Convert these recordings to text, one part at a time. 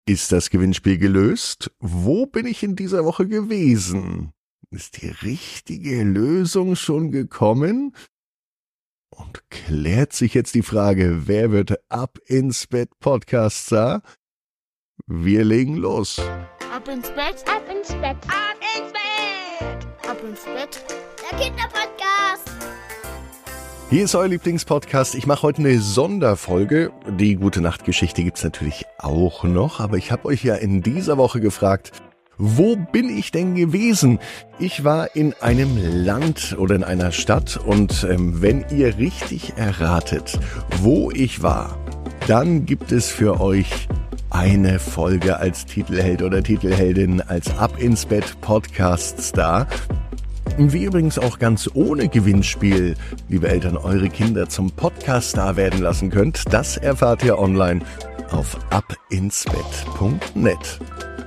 Ist das Gewinnspiel gelöst? Wo bin ich in dieser Woche gewesen? Ist die richtige Lösung schon gekommen? Und klärt sich jetzt die Frage, wer wird Ab ins Bett Podcast-Star? Wir legen los. Ab ins Bett, ab ins Bett, ab ins Bett, ab ins Bett, der Kinderpodcast. Hier ist euer Lieblingspodcast. Ich mache heute eine Sonderfolge. Die Gute-Nacht-Geschichte gibt's natürlich auch noch, aber ich habe euch ja in dieser Woche gefragt, wo bin ich denn gewesen? Ich war in einem Land oder in einer Stadt und wenn ihr richtig erratet, wo ich war, dann gibt es für euch eine Folge als Titelheld oder Titelheldin, als Ab ins Bett Podcast-Star. Wie übrigens auch ganz ohne Gewinnspiel, liebe Eltern, eure Kinder zum Podcast-Star werden lassen könnt, das erfahrt ihr online auf abinsbett.net.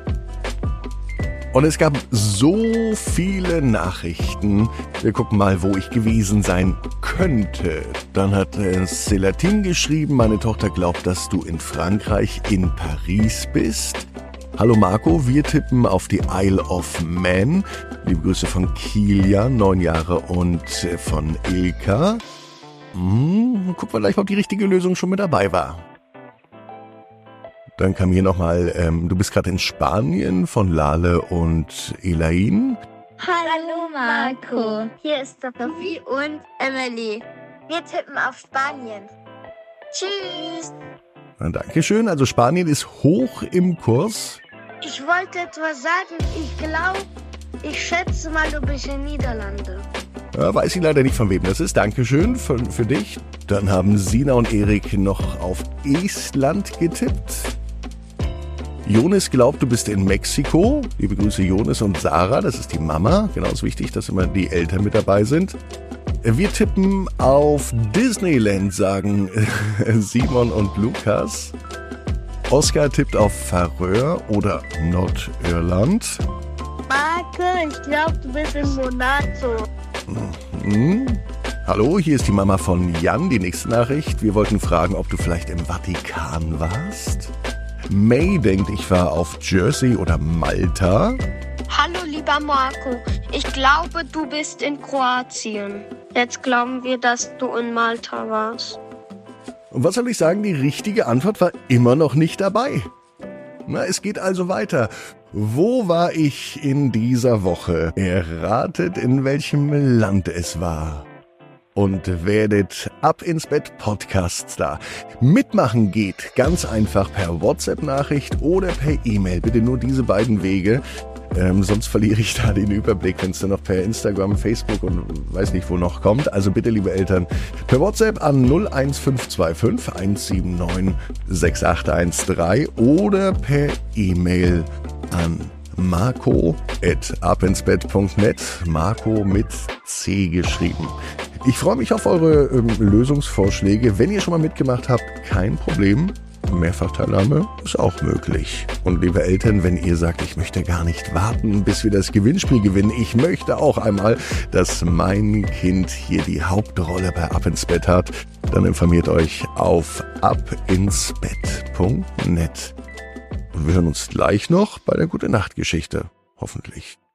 Und es gab so viele Nachrichten. Wir gucken mal, wo ich gewesen sein könnte. Dann hat Celatine geschrieben, meine Tochter glaubt, dass du in Frankreich, in Paris bist. Hallo Marco, wir tippen auf die Isle of Man. Liebe Grüße von Kilian, 9 Jahre, und von Ilka. Gucken wir gleich mal, ob die richtige Lösung schon mit dabei war. Dann kam hier nochmal, du bist gerade in Spanien, von Lale und Elaine. Hallo Marco, hier ist Sophie und Emily. Wir tippen auf Spanien. Tschüss. Na, Dankeschön, also Spanien ist hoch im Kurs. Ich wollte etwas sagen, ich schätze mal, du bist in Niederlande. Ja, weiß ich leider nicht, von wem das ist. Dankeschön für dich. Dann haben Sina und Erik noch auf Estland getippt. Jonas glaubt, du bist in Mexiko. Liebe Grüße Jonas und Sarah, das ist die Mama. Genau, ist wichtig, dass immer die Eltern mit dabei sind. Wir tippen auf Disneyland, sagen Simon und Lukas. Oskar tippt auf Färöer oder Nordirland. Marco, ich glaube, du bist in Monaco. Hallo, hier ist die Mama von Jan, die nächste Nachricht. Wir wollten fragen, ob du vielleicht im Vatikan warst. May denkt, ich war auf Jersey oder Malta. Hallo lieber Marco, ich glaube, du bist in Kroatien. Jetzt glauben wir, dass du in Malta warst. Und was soll ich sagen, die richtige Antwort war immer noch nicht dabei. Na, es geht also weiter. Wo war ich in dieser Woche? Erratet, in welchem Land es war. Und werdet Ab ins Bett Podcast-Star. Mitmachen geht ganz einfach per WhatsApp-Nachricht oder per E-Mail. Bitte nur diese beiden Wege. Sonst verliere ich da den Überblick, wenn es dann noch per Instagram, Facebook und weiß nicht wo noch kommt. Also bitte, liebe Eltern, per WhatsApp an 01525 179 6813 oder per E-Mail an marco@abinsbett.net. Marco mit C geschrieben. Ich freue mich auf eure Lösungsvorschläge. Wenn ihr schon mal mitgemacht habt, kein Problem. Mehrfachteilnahme ist auch möglich. Und liebe Eltern, wenn ihr sagt, ich möchte gar nicht warten, bis wir das Gewinnspiel gewinnen, ich möchte auch einmal, dass mein Kind hier die Hauptrolle bei Ab ins Bett hat, dann informiert euch auf abinsbett.net. Und wir hören uns gleich noch bei der Gute-Nacht-Geschichte. Hoffentlich.